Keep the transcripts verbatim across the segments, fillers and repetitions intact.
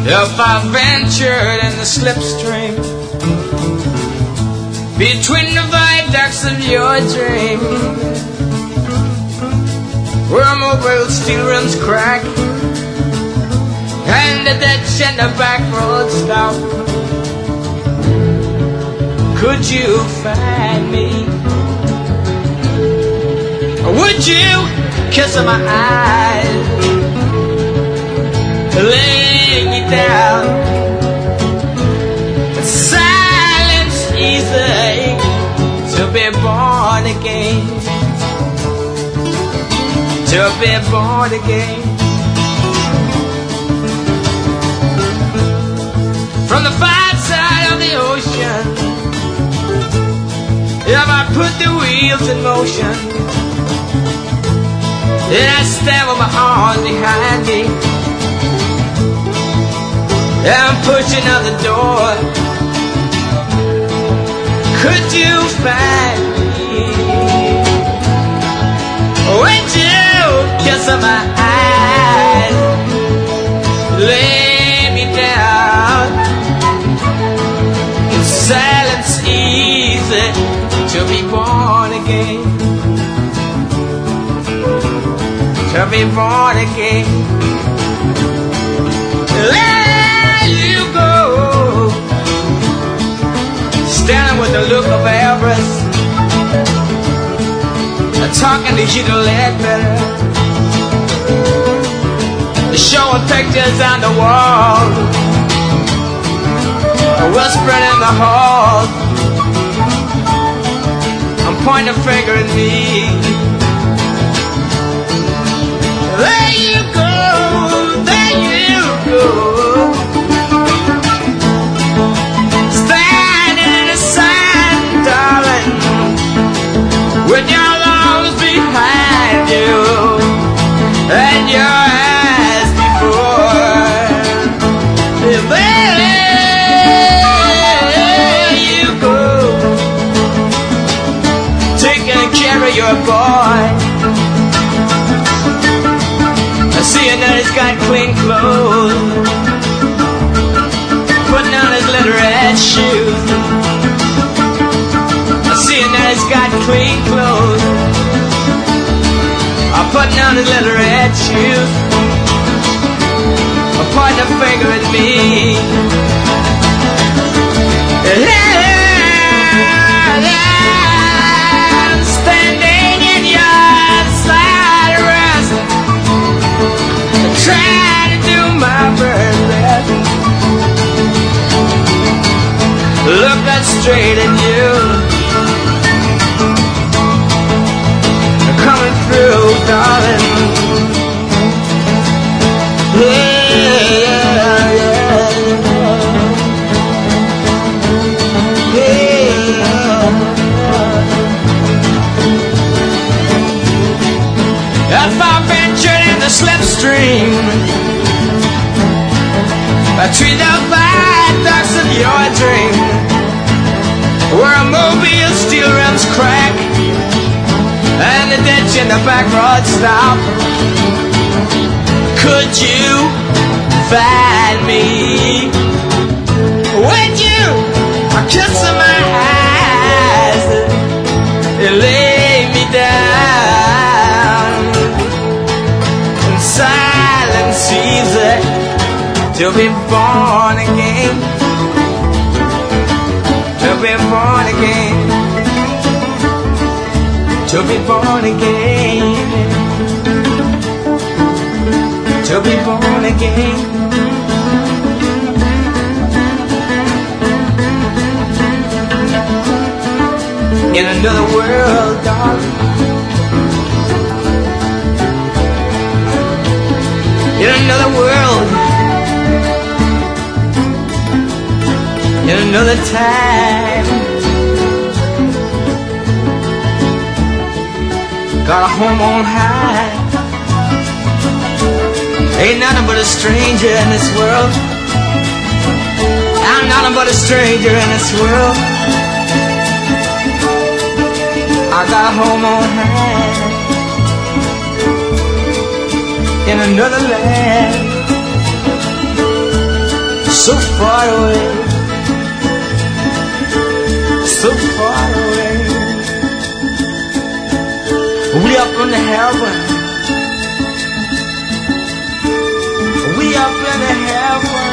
If I ventured in the slipstream between the viaducts of your dream, where mobile steel rims crack and the ditch and the back road stop, could you find me? Or would you kiss my eyes, lay me down, silence easy to be born again, to be born again. From the far side of the ocean, if I put the wheels in motion, then I stand with my arms behind me and pushing out the door. Could you find me? Would you kiss my eyes, lay me down in silence easy to be born again, to be born again. There you go, standing with the look of avarice, talking to you to let better, showing pictures on the wall, whispering in the hall. I'm pointing a finger at me. There you go, there you go, standing in the sun, darling, with your arms behind you and your eyes before. There you go, taking care of your boy. Seeing that he's got clean clothes, putting on his little red shoes. Seeing that he's got clean clothes, I'm putting on his little red shoes. I'm pointing a finger at me. I'm standing in your side rest, trying to do my very best. Look that straight at you, coming through, darling. Yeah, yeah, yeah. If I ventured in the slipstream between the viaducts of your dream, where a mobile steel rims crack and the ditch in the back road stop, could you find me? Would you kiss my eyes and lay me down in silence easy to be born again, to be born again, to be born again, to be born again. In another world, darling, in another world, in another time, got a home on high. Ain't nothing but a stranger in this world. I'm nothing but a stranger in this world. I got a home on high in another land. so far away, so far away. We up in heaven, we up in heaven,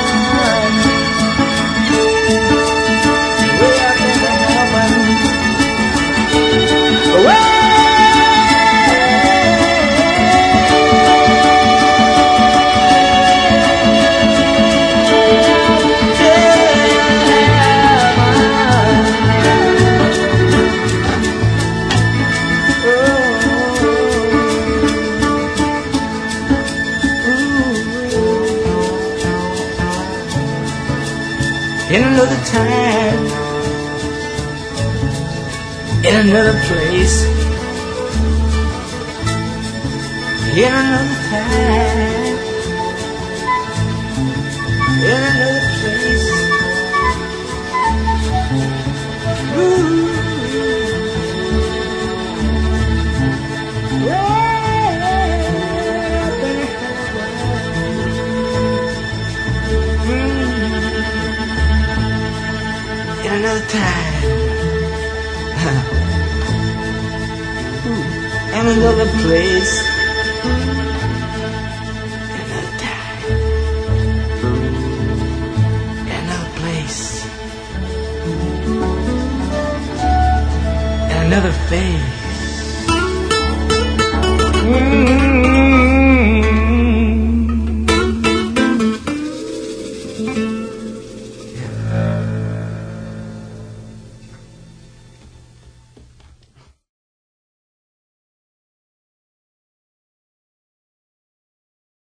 we up in heaven. Way in another time, in another place, in another time, in another place. Ooh. Another time, and another place, another time, another place, and another face. Mm-hmm.